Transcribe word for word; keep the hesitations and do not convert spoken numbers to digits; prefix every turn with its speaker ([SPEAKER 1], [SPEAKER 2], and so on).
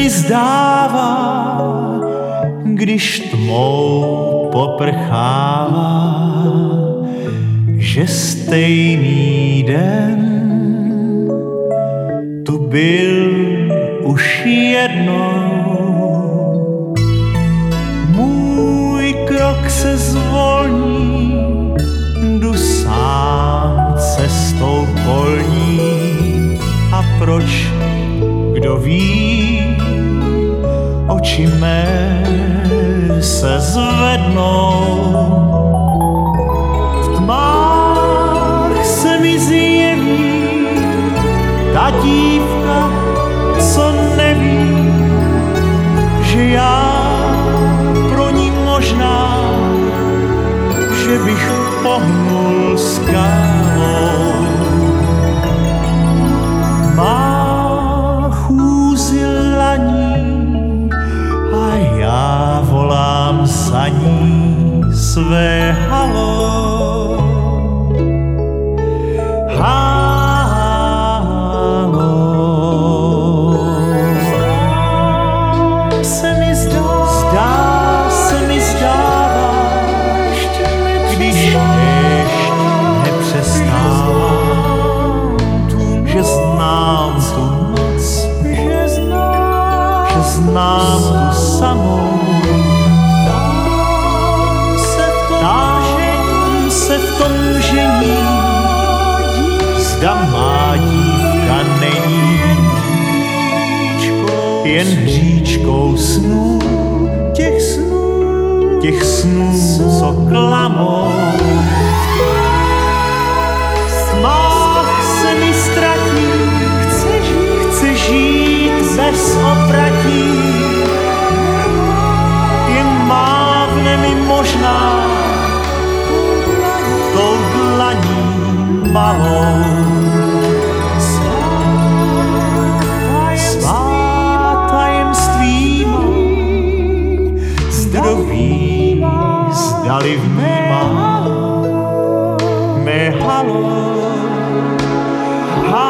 [SPEAKER 1] mi zdává, když tmou poprchává, že stejný den tu byl už jednou. Můj krok se zvolní, jdu sám cestou polní. A proč, kdo ví, oči mé se zvednou. V tmách se mi zjeví ta dívka, co neví, že já pro ní možná, že bych pohnul skálou. Má chůzi laní a já volám za ní své halo. Znám tu samou, tam se v tom žení, zda má dívka není jen hříčkou snů, těch snů, těch snů, co klamou. V tmách se mi ztratí, chce žít bez opratí. Mávne mi možná tou dlaní malou. Svá tajemstvíma zdraví zdali vnímá mé halo.